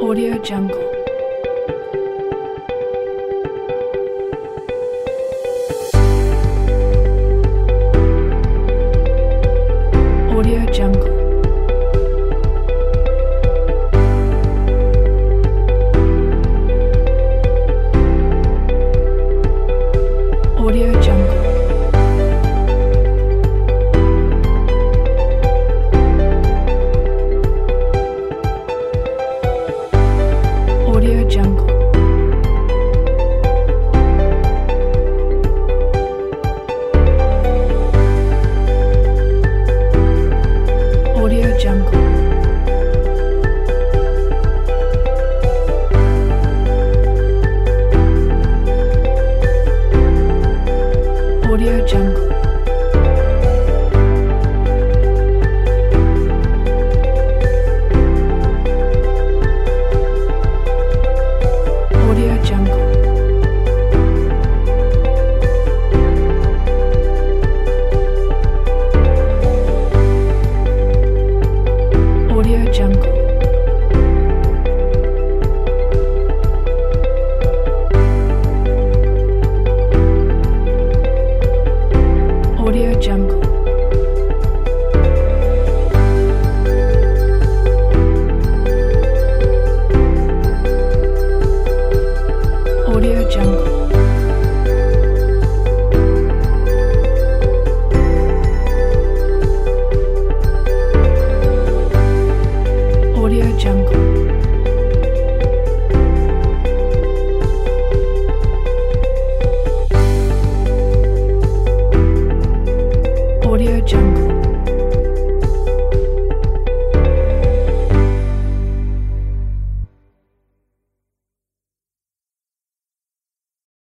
Audio Jungle. Audio Jungle. Audio Jungle. Audio Jungle. Audio Jungle. Audio Jungle. Audio Jungle. Audio Jungle. Audio Jungle. Audio Jungle. Audio Jungle.